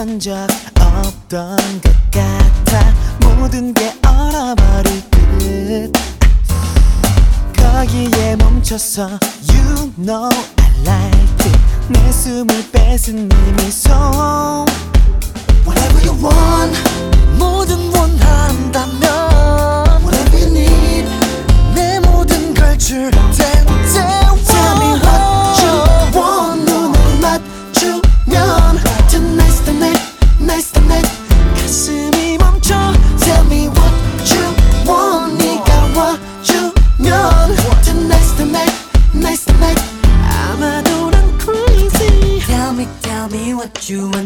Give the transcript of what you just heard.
한 적 없던 것 같아. 모든 게 얼어버릴 듯 거기에 멈춰서 You know I like it. 내 숨을 뺏은 네 미소. Whatever you want, 뭐든 원한다면 Whatever you need, 내 모든 걸 줄 텐데. Tell me what you want. 눈을 맞추면 Tonight's the night, night's the night. 가슴이 멈춰. Tell me what you want. 네가 와주면 Tonight's the night, night's the night. 아마도 난 crazy. Tell me what you want.